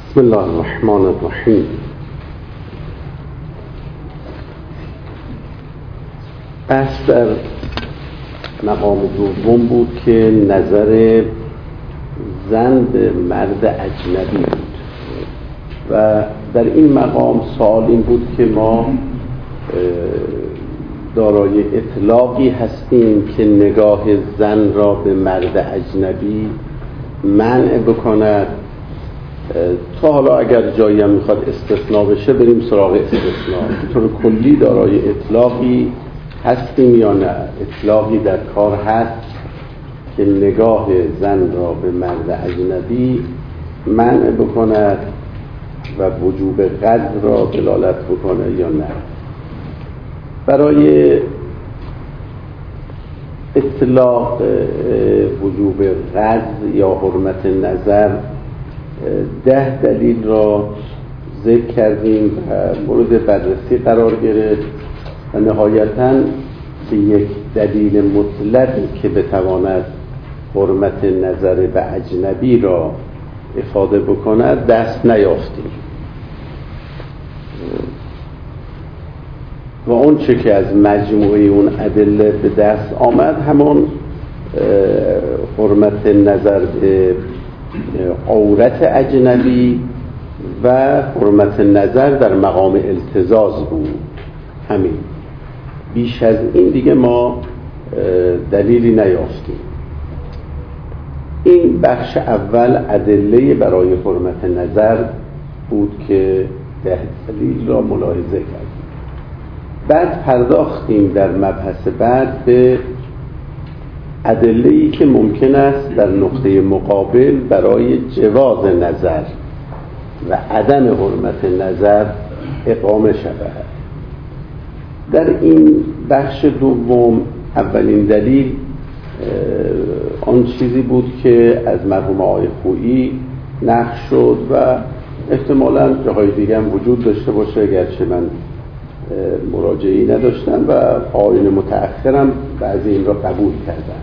بسم الله الرحمن الرحیم. بحث در مقام دوم بود که نظر زن به مرد اجنبی بود و در این مقام سوال این بود که ما دارای اطلاقی هستیم که نگاه زن را به مرد اجنبی منع بکند. تا حالا اگر جایی هم میخواد استثناء بشه بریم سراغ استثناء. به طور کلی دارای اطلاقی هستیم یا نه؟ اطلاقی در کار هست که نگاه زن را به مرد اجنبی منع بکند و وجوب قدر را دلالت بکنه یا نه؟ برای اطلاق وجوب قدر یا حرمت نظر 10 دلیل را ذکر کردیم و مورد بررسی قرار گرفت و نهایتاً به یک دلیل مطلقی که بتواند حرمت نظر به اجنبی را افاده بکند دست نیافتیم و اون چه که از مجموعه اون ادله به دست آمد همون حرمت نظر به عورت اجنبی و حرمت نظر در مقام التزاز بود. همین، بیش از این دیگه ما دلیلی نیافتیم. این بخش اول ادله برای حرمت نظر بود که 10 دلیل را ملاحظه کردیم. بعد پرداختیم در مبحث بعد به ادله‌ای که ممکن است در نقطه مقابل برای جواز نظر و عدم حرمت نظر اقامه شود. در این بخش دوم اولین دلیل آن چیزی بود که از مرحوم آقای خویی نقل شد و احتمالاً جاهای دیگه هم وجود داشته باشه، اگرچه من مراجعه‌ای نداشتم و آیین متأخرم بعضی این را قبول کردن.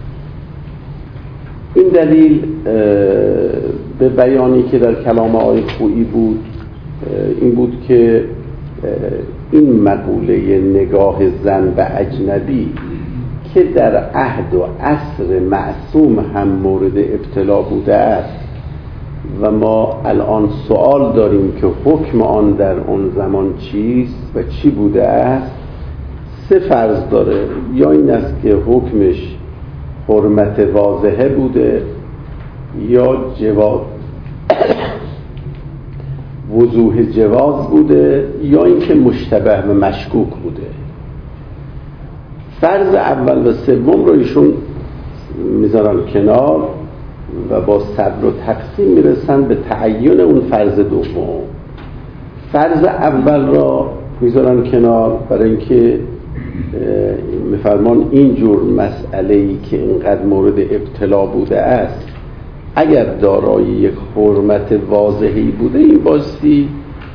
این دلیل به بیانی که در کلام آقای خویی بود این بود که این مقوله نگاه زن به اجنبی که در عهد و عصر معصوم هم مورد ابتلا بوده است و ما الان سوال داریم که حکم آن در اون زمان چیست و چی بوده است، 3 فرض داره. یا این است که حکمش حرمت واضحه بوده، یا وضوح جواز بوده، یا اینکه مشتبه و مشکوک بوده. فرض اول و سوم رو ایشون میذارن کنار و با صبر و تقسیم میرسن به تعیین اون فرض دوم. فرض اول را میذارن کنار برای اینکه میفرمان اینجور مسئله‌ای که اینقدر مورد ابتلا بوده است اگر دارای یک حرمت واضحی بوده این باستی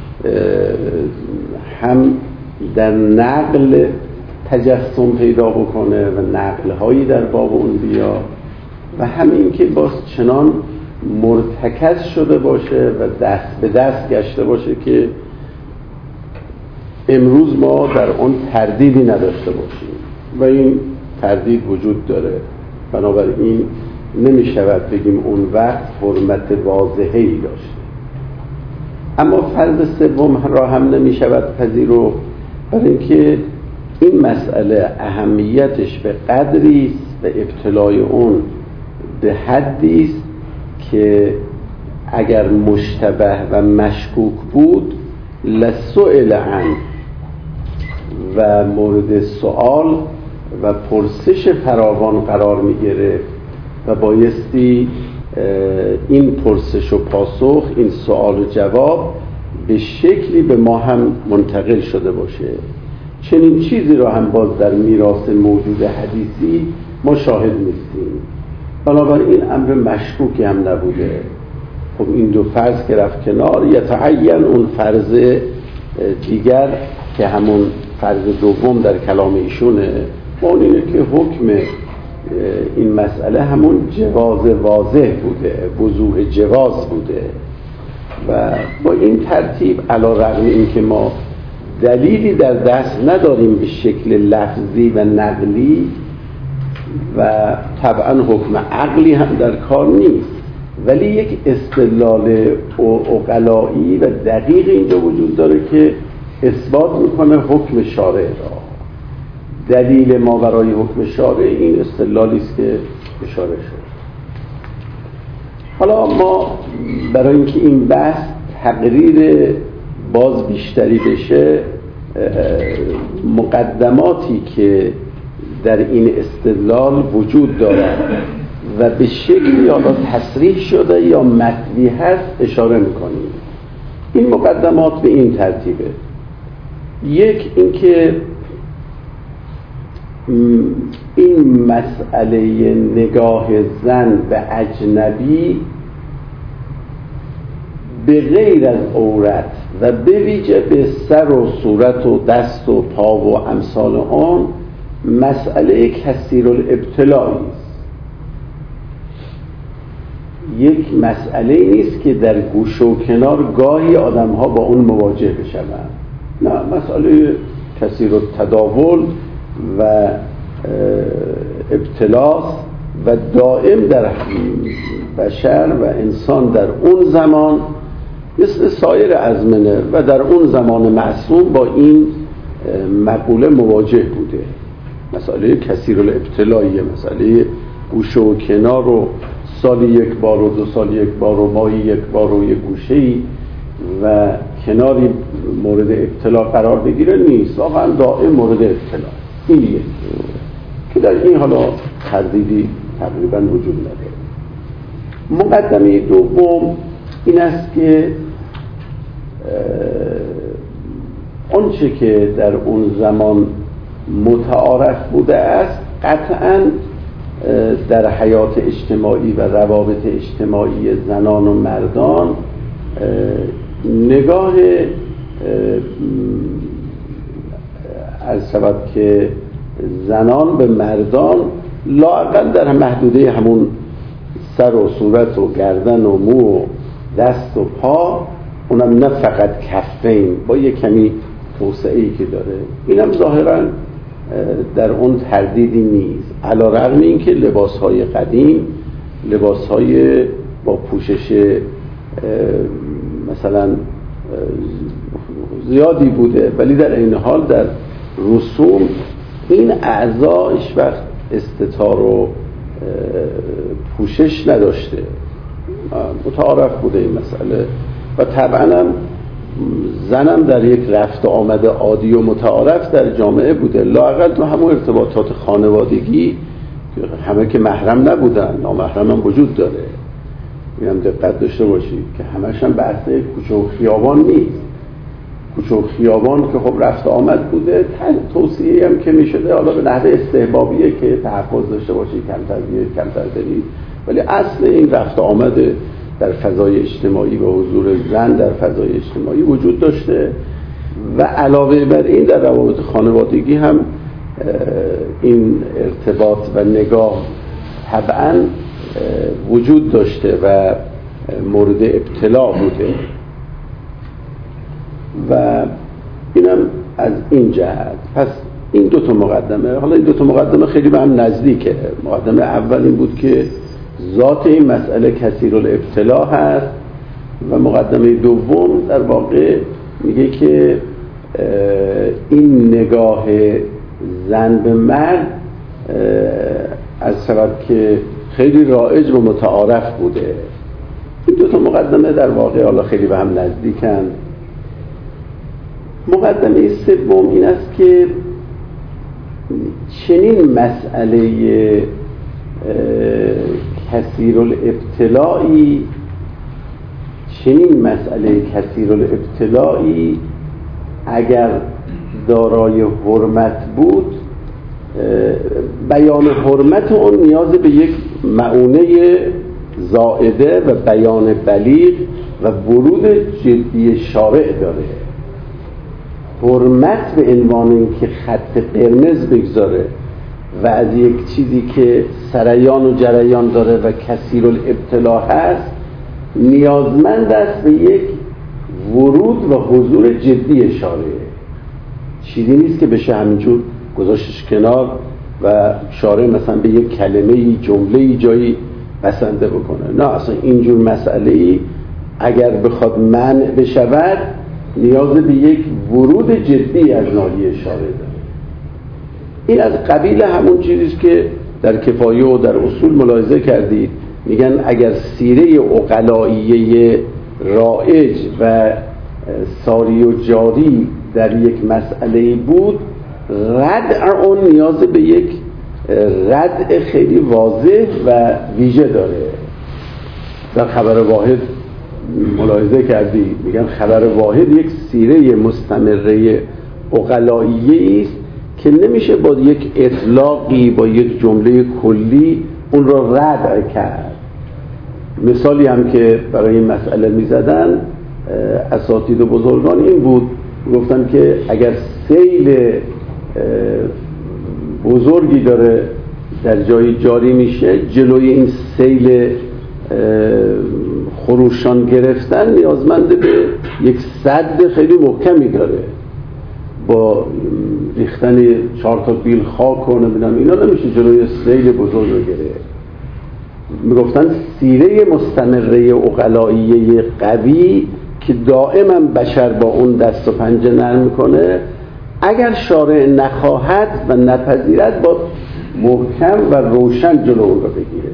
هم در نقل تجسم پیدا بکنه و نقل‌هایی در باب اون بیا و همین که باز چنان مرتکز شده باشه و دست به دست گشته باشه که امروز ما در اون تردیدی نداشته باشیم و این تردید وجود داره. بنابراین نمی شود بگیم اون وقت حرمت واضحی داشته. اما فرض سوم را هم نمی شود پذیرفت برای اینکه این مسئله اهمیتش به قدری است و ابتلای اون به حدی است که اگر مشتبه و مشکوک بود لسئل عنه و مورد سوال و پرسش فراوان قرار می گرفت و بایستی این پرسش و پاسخ، این سوال و جواب به شکلی به ما هم منتقل شده باشه. چنین چیزی را هم باز در میراث موجود حدیثی ما شاهد نیستیم. بنابراین امر مشکوکی هم نبوده. خب این دو فرض که رفت کنار، یتعین اون فرض دیگر که همون فرض دوم در کلام ایشونه، اون اینه که حکم این مسئله همون جواز واضح بوده، وضوح جواز بوده و با این ترتیب علیرغم اینکه ما دلیلی در دست نداریم به شکل لفظی و نقلی و طبعا حکم عقلی هم در کار نیست، ولی یک استدلال عقلایی و دقیق اینجا وجود داره که اثبات میکنه حکم شارع را. دلیل ما برای حکم شارع این استدلالی است که اشاره شد. حالا ما برای اینکه این بحث تقریر باز بیشتری بشه، مقدماتی که در این استدلال وجود دارد و به شکلی یا تصریح شده یا متنی هست اشاره میکنیم. این مقدمات به این ترتیبه: یک، اینکه این مسئله نگاه زن به اجنبی به غیر از عورت و به ویژه به سر و صورت و دست و پا و امثال آن مسئله کثیرالابتلائی است. یک مسئله نیست که در گوشه و کنار گاهی آدم ها با اون مواجه بشوند. نه، مسئله کثیرالتداول و ابتلاس و دائم در بشر و انسان در اون زمان مثل سایر ازمنه و در اون زمان معصوم با این مقوله مواجه بوده. مسئله کثیرالابتلائی، مسئله گوشه و کنار و سالی یک بار و 2 سال یک بار و ماهی یک بار و یک گوشه‌ای و کناری مورد ابتلا قرار بگیره نیست، واقعا دائم مورد ابتلا. این یک که در این حالا تردیدی تقریبا وجود نداره. مقدمه دوم این است که آنچه که در اون زمان متعارف بوده است قطعاً در حیات اجتماعی و روابط اجتماعی زنان و مردان نگاه از سبب که زنان به مردان لااقل در محدوده همون سر و صورت و گردن و مو و دست و پا، اونم نه فقط کفین، با یک کمی توسعه‌ای که داره، اینم ظاهراً در اون تردیدی نیست، علیرغم اینکه لباس‌های قدیم لباس‌های با پوشش مثلا زیادی بوده، ولی در این حال در رسوم این اعضا هیچ وقت استتار و پوشش نداشته، متعارف بوده این مسئله و طبعاً زنم در یک رفت آمد عادی و متعارف در جامعه بوده، لااقل تو همون ارتباطات خانوادگی همه که محرم نبودن، نامحرم هم وجود داره. میگم دقت داشته باشید که همش هم بحث کوچه و خیابان نیست. کوچه و خیابان که خب رفت آمد بوده، توصیه هم که میشده حالا به نحوه استحبابیه که تحفظ داشته باشید، کمتر برید، ولی اصل این رفت آمد در فضای اجتماعی و حضور زن در فضای اجتماعی وجود داشته و علاوه بر این در روابط خانوادگی هم این ارتباط و نگاه طبعاً وجود داشته و مورد ابتلا بوده و اینم از این جهت. پس این 2 مقدمه، حالا این 2 مقدمه خیلی به هم نزدیکه. مقدمه اول این بود که ذات این مسئله کثیرالابتلا هست و مقدمه دوم در واقع میگه که این نگاه زن به مرد از سبب که خیلی رایج و متعارف بوده. این 2 مقدمه در واقع حالا خیلی به هم نزدیکن. مقدمه سوم این است که چنین مسئله کثیرالابتلائی اگر دارای حرمت بود، بیان حرمت اون نیاز به یک معونه زائده و بیان بلیغ و ورود جدی شارع داره. حرمت به عنوان اینکه خط قرمز بگذاره و از یک چیزی که سریان و جریان داره و کثیرالابتلا هست نیازمند است به یک ورود و حضور جدی شارع. چیزی نیست که بشه همینجور گذاشتش کنار و شارع مثلا به یک کلمه‌ای جمله‌ای جایی بسنده بکنه. نه، اصلا اینجور مسئله‌ای اگر بخواد منع بشود نیاز به یک ورود جدی از ناحیه شارع داره. این از قبیل همون چیزیست که در کفایه و در اصول ملاحظه کردید، میگن اگر سیره عقلائیه رایج و ساری و جاری در یک مسئله بود، ردع اون نیاز به یک ردع خیلی واضح و ویژه داره. در خبر واحد ملاحظه کردید، میگن خبر واحد یک سیره مستمره عقلائیه است که نمیشه با یک اطلاقی، با یک جمله کلی اون را ردع کرد. مثالی هم که برای این مسئله میزدن اساتید و بزرگان این بود، گفتن که اگر سیل بزرگی داره در جایی جاری میشه، جلوی این سیل خروشان گرفتن نیازمند به یک سد خیلی محکمی داره. با ریختن 4 تا بیل خاک و نمیدونم اینا نمیشه جلوی سیل بزرگ رو گرفت. میگفتن سیره مستمره عقلائیه قوی که دائما بشر با اون دست و پنجه نرم میکنه، اگر شارع نخواهد و نپذیرد با محکم و روشن جلو اون رو بگیره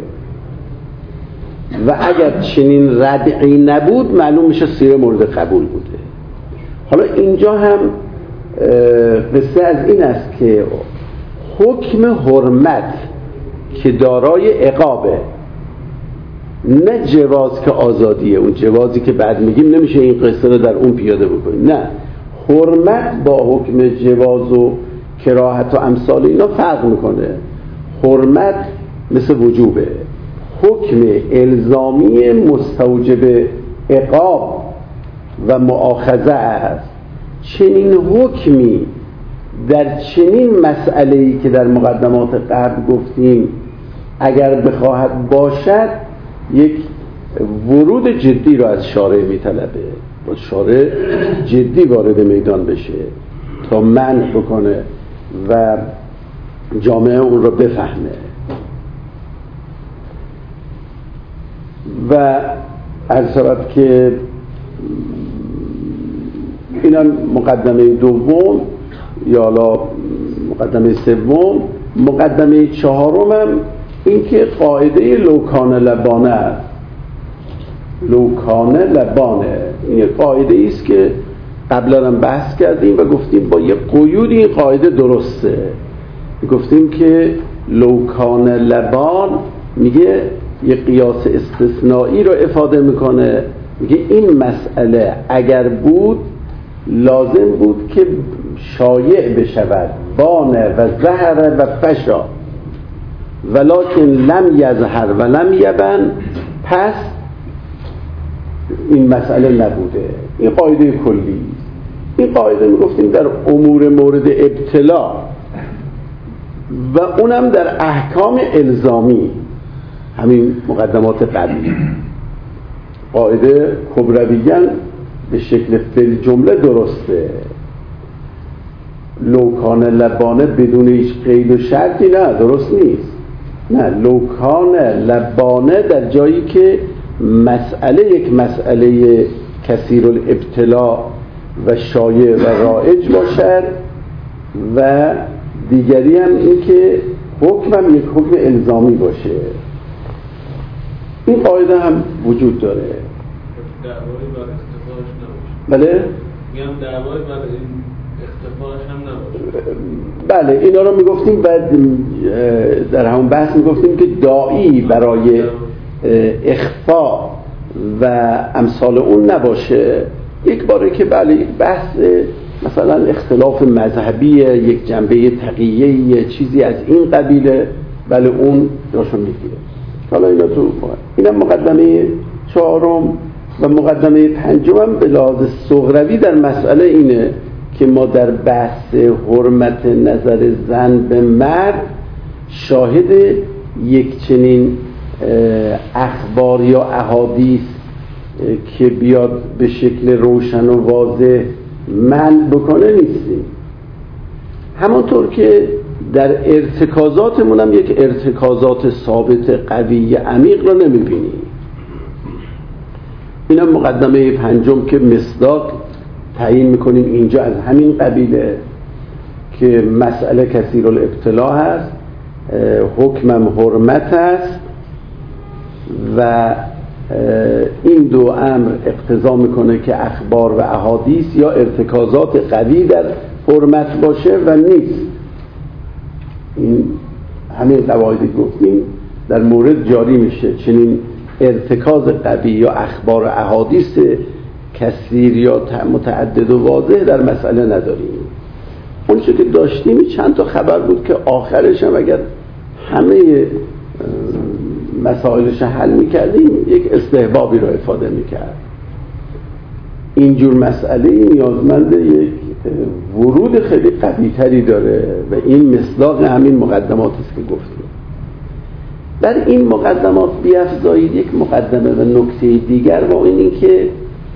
و اگر چنین ردعی نبود معلوم میشه سیره مورد قبول بوده. حالا اینجا هم قصه از این است که حکم حرمت که دارای عقابه، نه جواز که آزادیه. اون جوازی که بعد میگیم نمیشه این قصه رو در اون پیاده بکنیم. نه، حرمت با حکم جواز و کراهت و امثال اینا فرق میکنه. حرمت مثل وجوبه، حکم الزامی مستوجب عقاب و مؤاخذه است. چنین حکمی در چنین مسئله‌ای که در مقدمات قبل گفتیم اگر بخواهد باشد، یک ورود جدی را از شارع میطلبه. با شارع جدی وارد میدان بشه تا منع بکنه و جامعه اون را بفهمه. و عرض شود که اینا مقدمه دوم، یا حالا مقدمه سوم. مقدمه چهارم هم این که قاعده لوکان لبانه است. لوکان لبانه این قاعده است که قبلا هم بحث کردیم و گفتیم با یه قیود این قاعده درسته. گفتیم که لوکان لبان میگه یه قیاس استثنایی رو افاده میکنه، میگه این مسئله اگر بود لازم بود که شایع بشود، بانه و ظهر و فشا، ولکن لم یظهر و لم یبن، پس این مسئله نبوده. این قاعده کلی. این قاعده میگفتیم در امور مورد ابتلا و اونم در احکام الزامی، همین مقدمات قبلی. قاعده کبرویاً به شکل فعل جمله درسته. لوکان لبانه بدون هیچ قید و شرطی نه، درست نیست. نه، لوکان لبانه در جایی که مسئله یک مسئله کثیر الابتلا و شایع و رایج باشد و دیگری هم این که حکم هم یک حکم الزامی باشه. این قاعده هم وجود داره. دعوایی بر اختفاش نباشه. بله؟ میگم دعوایی بر اختفاش هم نباشه. بله، اینا رو میگفتیم. بعد در همون بحث میگفتیم که داعی برای اخفا و امثال اون نباشه. یک باره که بله بحث مثلا اختلاف مذهبی، یک جنبه تقیه، چیزی از این قبیله، بله اون جاشو میگیره. حالا اینا تو اینم مقدمه چهارم. و مقدمه پنجم به لحاظ صغروی در مسئله اینه که ما در بحث حرمت نظر زن به مرد شاهد یک چنین اخبار یا احادیث که بیاد به شکل روشن و واضح منع بکنه نیستیم. همانطور که در ارتکازاتمون هم یک ارتکازات ثابت قوی عمیق رو نمیبینیم. این هم مقدمه پنجم که مصداق تعیین میکنیم اینجا از همین قبیله که مسئله کثیر الابتلا هست، حکمم حرمت است و این دو امر اقتضا میکنه که اخبار و احادیث یا ارتکازات قوی در حرمت باشه و نیست. این همین قواعدی گفتیم در مورد جاری میشه، چنین ارتکاز قوی یا اخبار و احادیث کثیر یا متعدد و واضح در مسئله نداریم. اون چه که داشتیم چند تا خبر بود که آخرش هم اگر همه مسائلش حل میکردیم یک استحبابی رو افاده میکرد. اینجور مسئله نیازمند یک ورود خیلی قوی تری داره و این مصداق همین مقدمات است که گفتیم. در این مقدمات بیفزایید یک مقدمه و نکته دیگر و این که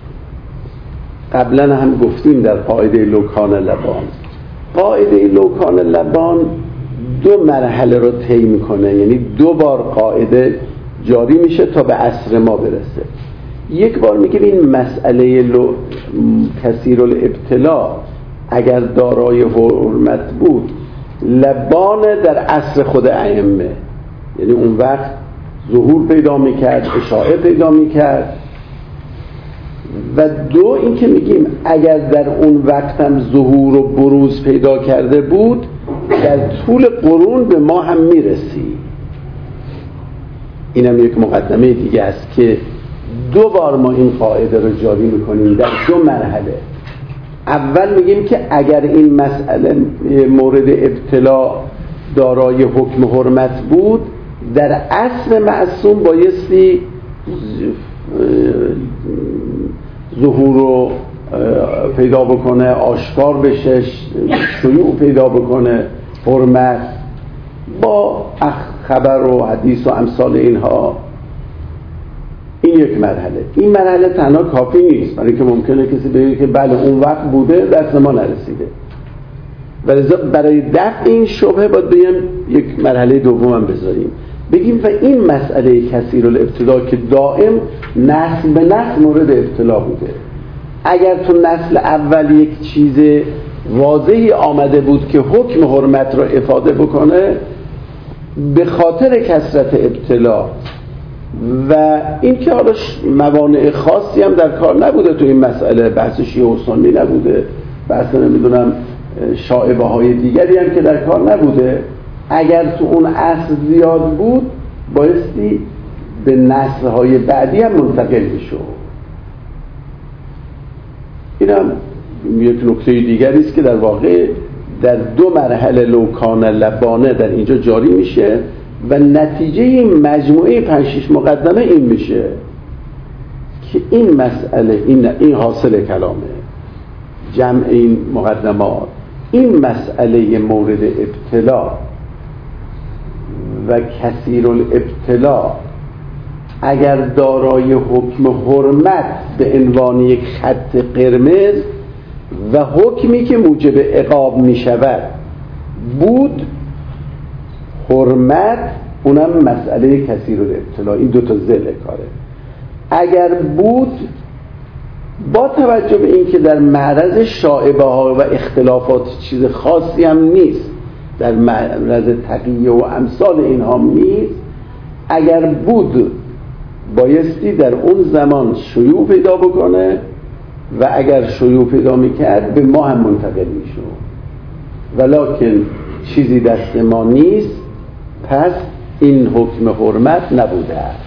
قبلا هم گفتیم در قاعده لوکان لبان. قاعده لوکان لبان دو مرحله رو طی میکنه، یعنی دو بار قاعده جاری میشه تا به عصر ما برسه. یک بار میگه این مسئله کثیر الابتلا اگر دارای حرمت بود لبان در عصر خود ائمه، یعنی اون وقت ظهور پیدا میکرد، اشاعه پیدا میکرد. و دو این که میگیم اگر در اون وقت هم ظهور و بروز پیدا کرده بود در طول قرون به ما هم میرسی. اینم یک مقدمه دیگه است که دو بار ما این قاعده رو جاری میکنیم در دو مرحله. اول میگیم که اگر این مسئله مورد ابتلا دارای حکم حرمت بود در عصر معصوم بایستی ظهور رو پیدا بکنه، آشکار بشه، شیوع پیدا بکنه حرمت با خبر و حدیث و امثال اینها. این یک مرحله. این مرحله تنها کافی نیست، برای که ممکنه کسی بگه که بله اون وقت بوده دست ما نرسیده. برای دفع این شبهه باید بگیم یک مرحله دوم هم بذاریم، بگیم و این مسئله کثیر الابتلا که دائم نسل به نسل مورد ابتلا بوده. اگر تو نسل اول یک چیز واضحی آمده بود که حکم حرمت را افاده بکنه به خاطر کثرت ابتلا و این که حالا موانع خاصی هم در کار نبوده تو این مسئله، بحث شیعه و سنی نبوده، بحث نمیدونم شائبه های دیگری هم که در کار نبوده، اگر تو اون اصل زیاد بود بایستی به نسل های بعدی هم منتقل بشه. این هم یک نکته دیگری است که در واقع در دو مرحله لوکان لبانه در اینجا جاری میشه و نتیجه این مجموعه 5-6 مقدمه این میشه که این مسئله این حاصل کلامه جمع این مقدمات. این مسئله مورد ابتلا و کثیر الابتلا اگر دارای حکم حرمت به عنوان یک خط قرمز و حکمی که موجب عقاب می شود بود، حرمت اونم مسئله کثیر الابتلا، این دوتا ذل کاره. اگر بود با توجه به این که در معرض شائبه ها و اختلافات چیز خاصی هم نیست، در معرض تقیه و امثال اینها نیست، اگر بود بایستی در اون زمان شیوع پیدا بکنه و اگر شیوع پیدا میکرد به ما هم منتقل میشد، ولکن چیزی دست ما نیست، پس این حکم حرمت نبوده است.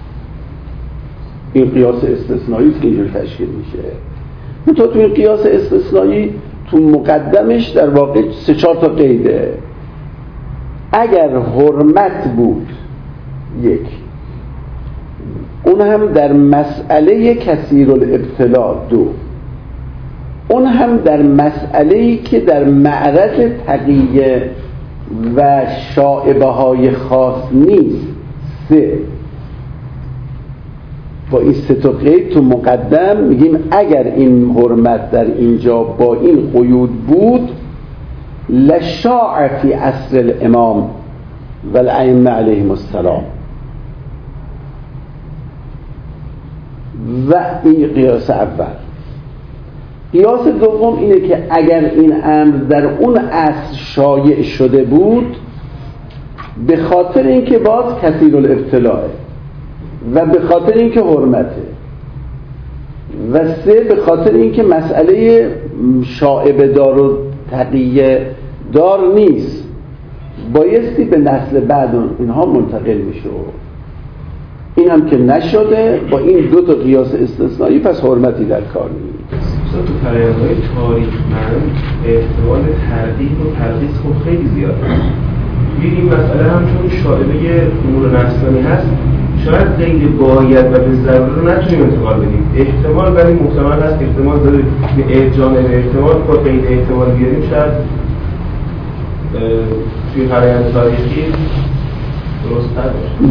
این قیاس استثنایی که اینجور تشکیل میشه. تو این قیاس استثنایی تو مقدمش در واقع 3-4 تا قیده. اگر حرمت بود یک، اون هم در مسئله کثیر الابتلا 2، اون هم در مسئله‌ای که در معرض تقیه و شائبه های خاص نیست 3. با این سه تا قید تو مقدم میگیم اگر این حرمت در اینجا با این قیود بود لشاع فی عصر الامام و الائمه علیهم السلام. و این قیاس اول. قیاس دوم اینه که اگر این امر در اون عصر شایع شده بود به خاطر اینکه باز کثیر الابتلاء و به خاطر اینکه حرمته و سه به خاطر اینکه مسئله شائبه دار و تقیه دار نیست بایستی به نسل بعد اینها منتقل میشه. این هم که نشده با این دو تا قیاس استثنایی پس حرمتی در کار نیست. تو فرآیندهای تاریخمند احتمال تردید و تلخیص خب خیلی زیاده. این مسئله هم چون شائبه امور نفسانی هست شاید غیر باید و به ضرور رو نتونیم انتقال بدیم. احتمال ولی محتمل هست، احتمال داره به جانب احتمال با غیر احتمال بیاریم شاید توی فرآیند تاریخی درست تر باشه.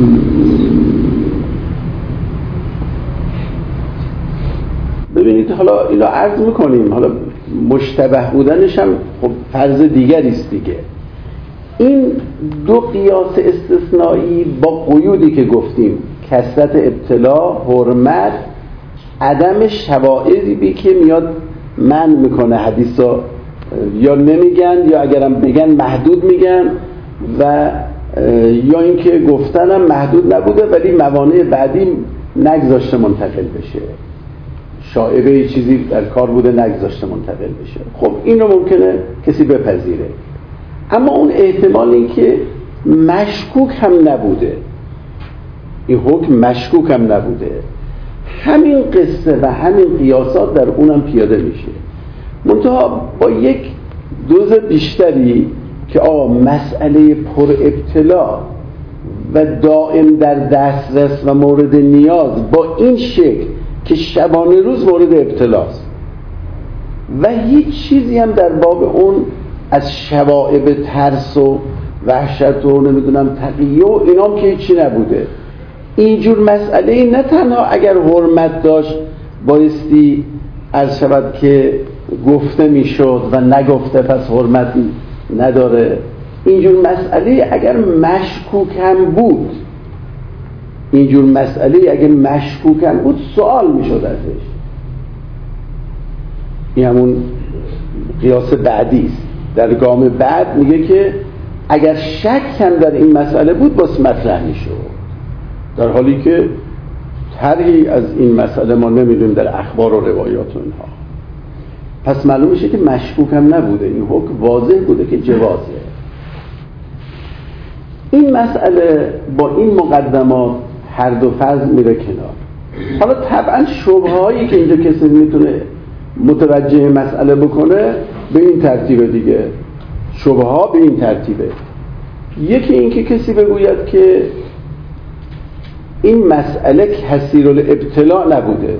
ببینید حالا اینو عرض میکنیم، حالا مشتبه بودنش هم خب فرض دیگری است دیگه. این دو قیاس استثنایی با قیودی که گفتیم کثرت ابتلا، حرمت، عدم شواهدی که میاد منع میکنه حدیثا یا نمیگن یا اگرم بگن محدود میگن و یا اینکه گفتنم محدود نبوده ولی موانع بعدی نگذاشته منتقل بشه، شائبه چیزی در کار بوده نگذاشته منتقل بشه. خب این رو ممکنه کسی بپذیره، اما اون احتمال این که مشکوک هم نبوده، این حکم مشکوک هم نبوده، همین قصه و همین قیاسات در اونم پیاده میشه، منتها با یک دوز بیشتری که مسئله پر ابتلا و دائم در دسترس و مورد نیاز با این شکل که شبانه روز مورد ابتلاست و هیچ چیزی هم در باب اون از شوائب ترس و وحشت و نمیدونم تقیه و اینام که هیچی نبوده. اینجور مسئله نه تنها اگر حرمت داشت بایستی عرض شود که گفته میشد و نگفته پس حرمتی نداره، اینجور مسئله اگر مشکوک هم بود، اینجور مسئله اگر مشکوک هم بود سوال میشد ازش. این همون قیاس بعدی است. در گام بعد میگه که اگر شک هم در این مسئله بود باز مطرح میشد، در حالی که طرحی از این مسئله ما نمیدونیم در اخبار و روایات و اینها. پس معلوم میشه که مشکوک هم نبوده، این حکم واضح بوده که جوازه. این مسئله با این مقدمات هر دو فرض میره کنار. حالا طبعا شبههایی که اینجا کسی میتونه متوجه مسئله بکنه به این ترتیب دیگه، شبهها به این ترتیبه. یکی این که کسی بگوید که این مسئله کثیر الابتلاء نبوده.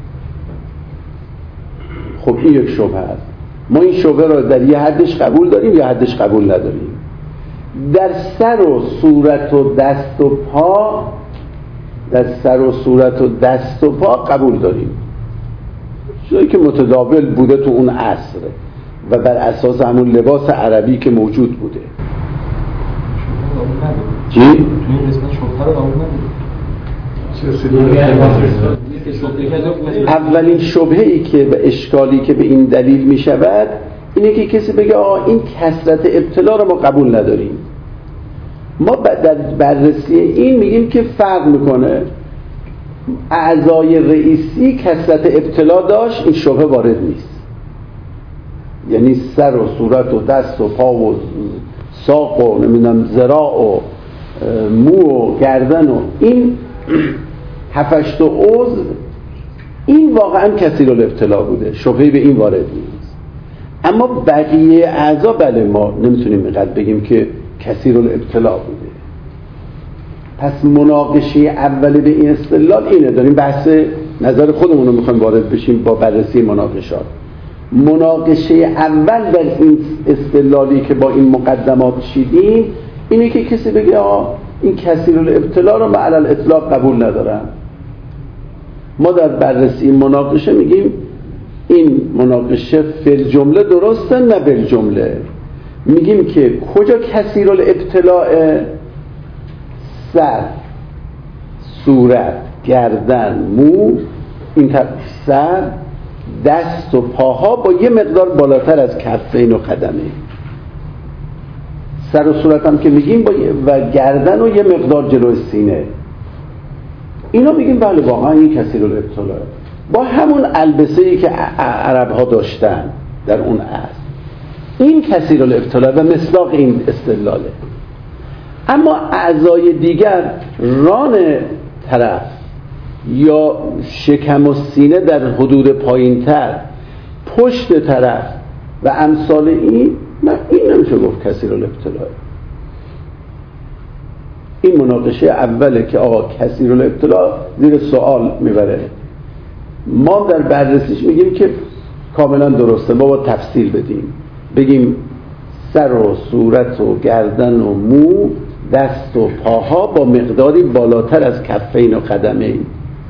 خب این یک شبهه است. ما این شبهه را در یه حدش قبول داریم یا حدش قبول نداریم. در سر و صورت و دست و پا، در سر و صورت و دست و پا قبول داریم، چیزی که متداول بوده تو اون عصر و بر اساس همون لباس عربی که موجود بوده. چی؟ تو این قسمت شبهه رو قبول نداریم. اولین شبهه‌ای که و اشکالی که به این دلیل می شود اینه که کسی بگه این کثرت ابتلا رو ما قبول نداریم. ما در بررسی این میگیم که فرق میکنه، اعضای رئیسی کثرت ابتلا داشت، این شبهه وارد نیست. یعنی سر و صورت و دست و پا و ساق و نمیدونم ذراع و مو و گردن و این 7-8 عضو، این واقعا کثیر الابتلا بوده، شبهه‌ای به این وارد نیست. اما بقیه اعضا بله، ما نمیتونیم اینقدر بگیم که کثیر الابتلا بوده. پس مناقشه اولی به این استدلال اینه، داریم بحث نظر خودمون رو میخوایم وارد بشیم با بررسی مناقشات. مناقشه اول در این استدلالی که با این مقدمات چیدیم اینه که کسی بگه این کثیر الابتلا رو من علی الاطلاق قبول ندارم. ما در بررسی مناقشه میگیم این مناقشه فی جمله درسته نه بالجمله. میگیم که کجا کثیر الابتلاء، سر، صورت، گردن، مو، این سر، دست و پاها با یه مقدار بالاتر از کفین و قدمه. سر و صورت هم که میگیم و گردن و یه مقدار جلوی سینه، اینا میگیم بله واقعا این کثیر الابتلاء با همون البسه‌ای که عرب ها داشتن در اون عصر. این کثیر الابتلاء و مصداق این استدلاله. اما اعضای دیگر، ران طرف یا شکم و سینه در حدود پایین‌تر، پشت طرف و امثال این، نه این نمیشه گفت کثیر الابتلاء. این مناقشه اوله که آقا کثیر الابتلاء زیر سوال میبره. ما در بررسیش میگیم که کاملا درسته، ما با تفصیل بدیم، بگیم سر و صورت و گردن و مو، دست و پاها با مقداری بالاتر از کفین و قدمین،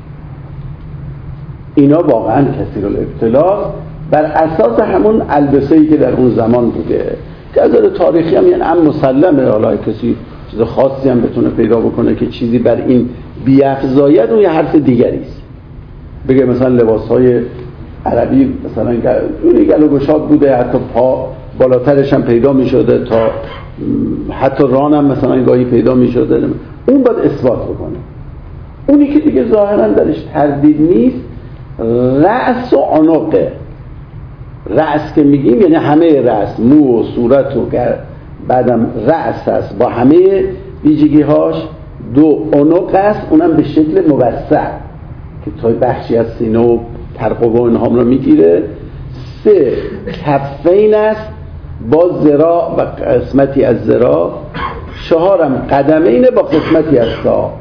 اینا واقعا کثیر الابتلاء بر اساس همون البسه‌ای که در اون زمان بوده که از تاریخی هم یعنی هم مسلمه. حالا کسی چیز خاصی هم بتونه پیدا بکنه که چیزی بر این بیفزاید، اون یه حرف دیگری است. بگه مثلا لباس‌های عربی مثلا اون گل و گشاد بوده، حتی پا بالاترش هم پیدا می‌شده، تا حتی ران هم مثلا گاهی پیدا می‌شده. اون باید اثبات بکنه. اونی که دیگه ظاهراً درش تردید نیست، رأس و عنقه. رأس که میگیم یعنی همه رأس، مو و صورت و بعدم رأس هست با همه ویژگی‌هاش. دو، عنق است، اونم به شکل موسع که تا بخشی از سینه و ترقوه و اینها رو میگیره. سه، کفین است با ذراع و قسمتی از ذراع. چهارم قدمین با قسمتی از ساق.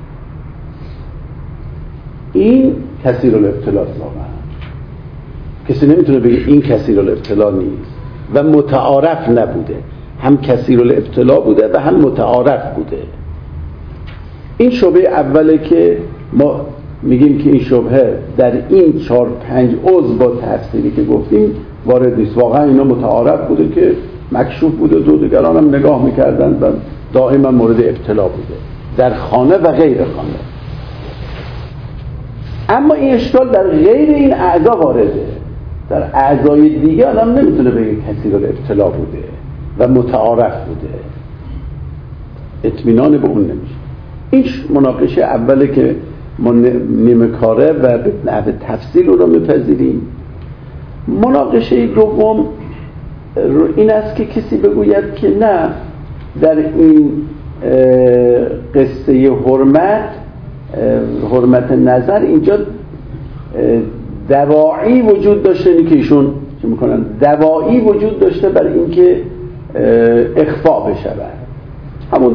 این کثیر الابتلاء واقعا. کسی نمیتونه بگه این کثیر الابتلاء نیست و متعارف نبوده. هم کثیر الابتلاء بوده و هم متعارف بوده. این شبهه اوله که ما میگیم که این شبهه در این 4-5 عضو با تفسیری که گفتیم وارد نیست. واقعا اینا متعارف بوده که مکشوف بوده، دو دیگران هم نگاه میکردن و دائما مورد ابتلا بوده در خانه و غیر خانه. اما این اشکال در غیر این اعضا وارده. در اعضای دیگه آدم نمیتونه بگه کثیر الابتلا بوده و متعارف بوده، اطمینان به اون نمیشه. این مناقشه اوله که ما نیمه کاره و به نحو تفصیل رو میپذیریم. مناقشه دوم این است که کسی بگوید که نه، در این قصه حرمت نظر اینجا دواعی وجود داشته. اینی که ایشون چه میکنن، دواعی وجود داشته برای اینکه اخفاء بشود. همون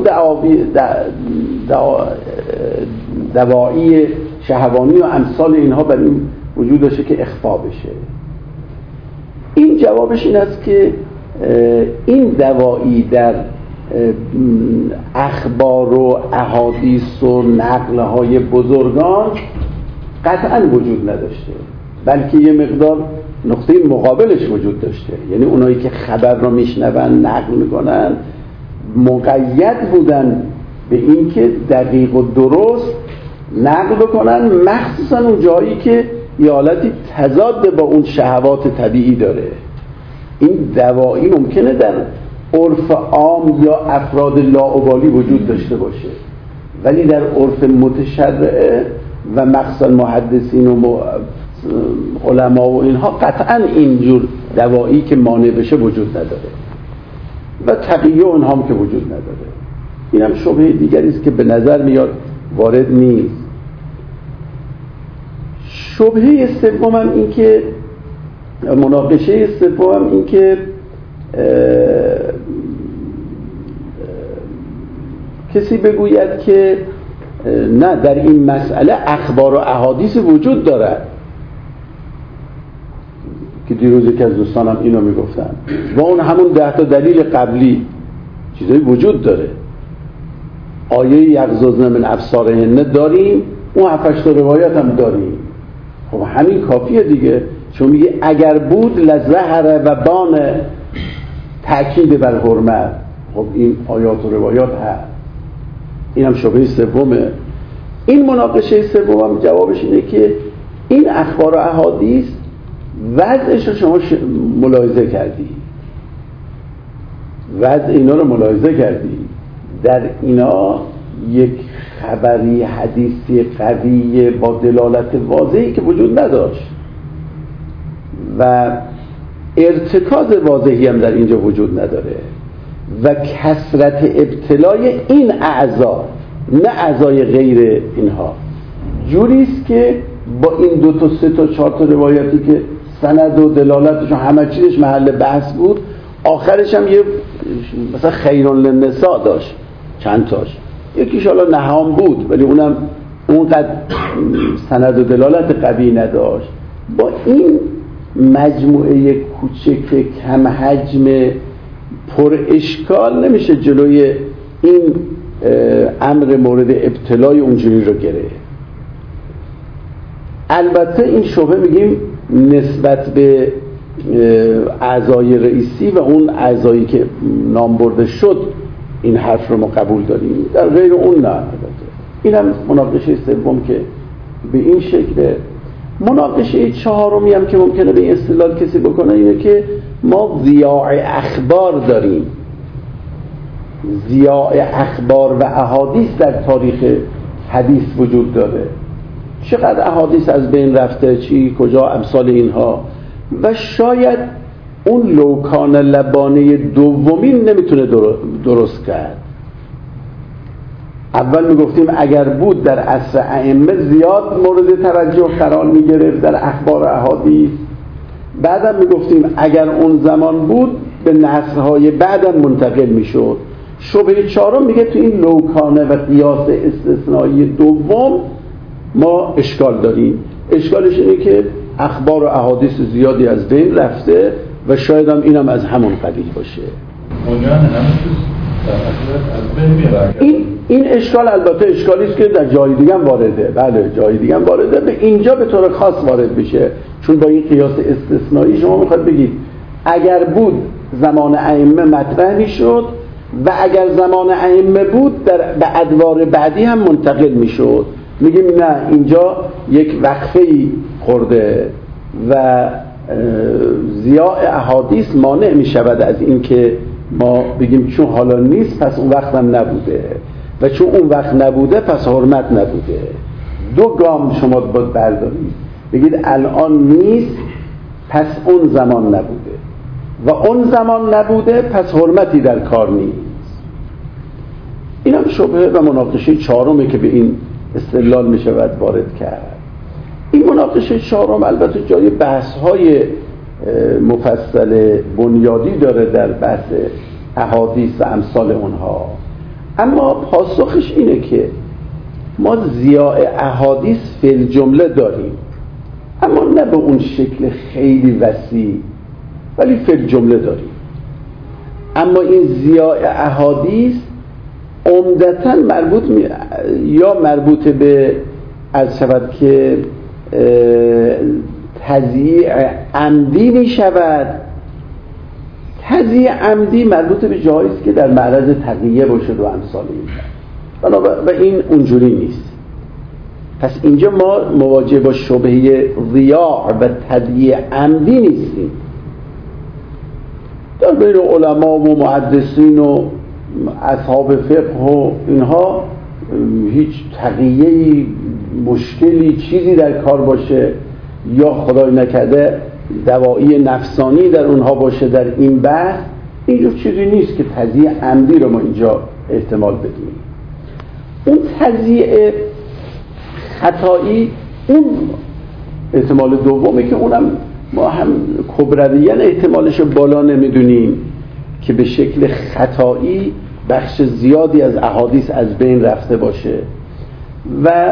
دواعی شهوانی و امثال اینها برای این وجود داشته که اخفاء بشه. این جوابش این است که این دواعی در اخبار و احادیث و نقلهای بزرگان قطعا وجود نداشته، بلکه یه مقدار نقطه مقابلش وجود داشته. یعنی اونایی که خبر رو میشنون، نقل میکنن، مقید بودن به این که دقیق و درست نقل بکنن، مخصوصا اون جایی که یه حالتی تضاد با اون شهوات طبیعی داره. این دواعی ممکنه در عرف عام یا افراد لاابالی وجود داشته باشه، ولی در عرف متشرعه و مخصوصا محدثین و علما و اینها قطعا اینجور دواعی که مانع بشه وجود نداره و تقیه اونها هم که وجود نداره. این هم شبهه دیگری است که به نظر میاد وارد نیست. شبهه سوم هم این که مناقشه سوم هم این که کسی بگوید که نه، در این مسئله اخبار و احادیث وجود دارد، که دیروز یکی از دوستانم اینو میگفتن، و اون همون 10 تا دلیل قبلی چیزایی وجود داره. آیه یغضضن من ابصارهن داریم، اون 7-8 تا روایت هم داریم. خب همین کافیه دیگه، چون میگه اگر بود لزهر و بان، تأکید بر حرمت. خب این آیات و روایات هست. این هم شبهه سومه. این مناقشه سوم جوابش اینه که این اخبار و احادیث وضعش رو شما ملاحظه کردی، وضع اینا رو ملاحظه کردی، در اینا یک خبری حدیثی قوی با دلالت واضحی که وجود نداشت و ارتکاز واضحی هم در اینجا وجود نداره و کثرت ابتلای این اعضا نه اعضای غیر اینها جوریست که با این 2 تا 3 تا 4 تا روایتی که سند و دلالتش و همه چیزش محل بحث بود، آخرش هم یه مثلا خیرون للنساء داشت چند تاش، یکیش حالا نهام بود ولی اونم اونقدر سند و دلالت قوی نداشت. با این مجموعه کوچک کم حجم پر اشکال نمیشه جلوی این امر مورد ابتلای اونجوری رو گرفت. البته این شبهه میگیم نسبت به اعضای رئیسی و اون اعضایی که نام برده شد این حرف رو ما قبول داریم، در غیر اون نه. این هم مناقشه سوم که به این شکله. مناقشه چهارمی هم که ممکنه به این استدلال کسی بکنه اینه که ما ضیاع اخبار داریم. ضیاع اخبار و احادیث در تاریخ حدیث وجود داره، چقدر احادیث از بین رفته، چی کجا امثال اینها، و شاید اون لوکان لبانه دومین نمیتونه درست کرد. اول میگفتیم اگر بود در عصر ائمه زیاد مورد توجه قرار میگرفت در اخبار و احادیث، بعدم میگفتیم اگر اون زمان بود به نسل‌های بعدم منتقل میشد. شبهه چهارم میگه تو این لوکانه و قیاس استثنایی دوم ما اشکال داریم. اشکالش اینه که اخبار و احادیث زیادی از بین رفته و شاید هم اینم از همون قبیل باشه. این اشکال البته اشکالی است که در جای دیگه هم وارده. بله جای دیگه هم وارده، به اینجا به طور خاص وارد بشه، چون با این قیاس استثنایی شما میخواد بگید اگر بود زمان ائمه مطرح میشد و اگر زمان ائمه بود به ادوار بعدی هم منتقل میشد. میگیم نه، اینجا یک وقفه‌ای خورده و ضیاع احادیث مانع میشود از این که ما بگیم چون حالا نیست پس اون وقت هم نبوده و چون اون وقت نبوده پس حرمت نبوده. 2 گام شما باید بردارید، بگید الان نیست پس اون زمان نبوده و اون زمان نبوده پس حرمتی در کار نیست. این هم شبهه و مناقشه چهارمه که به این استدلال می شود وارد کرد. این مناقشه چهارم البته جای بحث‌های مفصل بنیادی داره در بحث احادیث و امثال اونها، اما پاسخش اینه که ما ضیاع احادیث فی الجمله داریم، اما نه به اون شکل خیلی وسیع، ولی فی الجمله داریم. اما این ضیاع احادیث عمدتاً مربوط به از شود که تضییع عمدی می شود. تضییع عمدی مربوط به جایی است که در معرض تقیه باشد و امثال این، و این اونجوری نیست. پس اینجا ما مواجه با شبهه ضیاع و تضییع عمدی نیستیم. در بین علما و محدثین و اصحاب فقه و اینها هیچ تقیه‌ای، مشکلی، چیزی در کار باشه یا خدای نکرده دواعی نفسانی در اونها باشه در این بحث، اینجور چیزی نیست که تضییع عمدی رو ما اینجا احتمال بدیم. اون تضییع خطایی اون احتمال دومه که اونم ما هم کبرویاً احتمالش بالا نمیدونیم که به شکل خطایی بخش زیادی از احادیث از بین رفته باشه و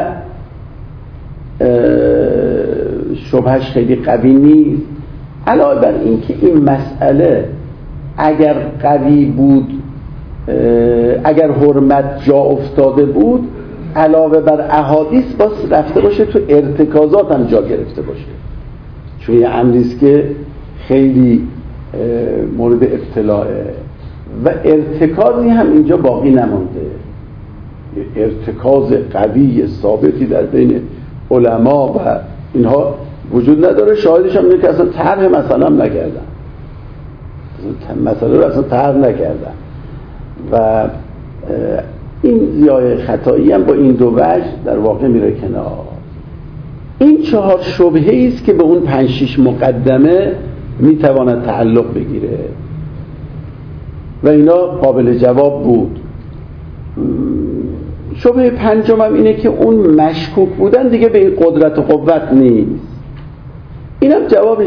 شبهش خیلی قوی نیست. علاوه بر این که این مسئله اگر قوی بود، اگر حرمت جا افتاده بود، علاوه بر احادیث باز رفته باشه تو ارتکازات هم جا گرفته باشه، چون یه امریست که خیلی مورد اطلاعه و ارتکازی هم اینجا باقی نمانده، ارتکاز قوی ثابتی در بین علما و اینها وجود نداره. شاهدش هم اینه که اصلا طرح مثلا هم نکردن، مسئله رو اصلا طرح نکردن و این زیای خطایی هم با این دو وجه در واقع میره کنار. این 4 شبهه است که به اون 5-6 مقدمه میتواند تعلق بگیره و اینا قابل جواب بود. شبهه 5 هم اینه که اون مشکوک بودن دیگه به این قدرت و قوت نیست. اینم جواب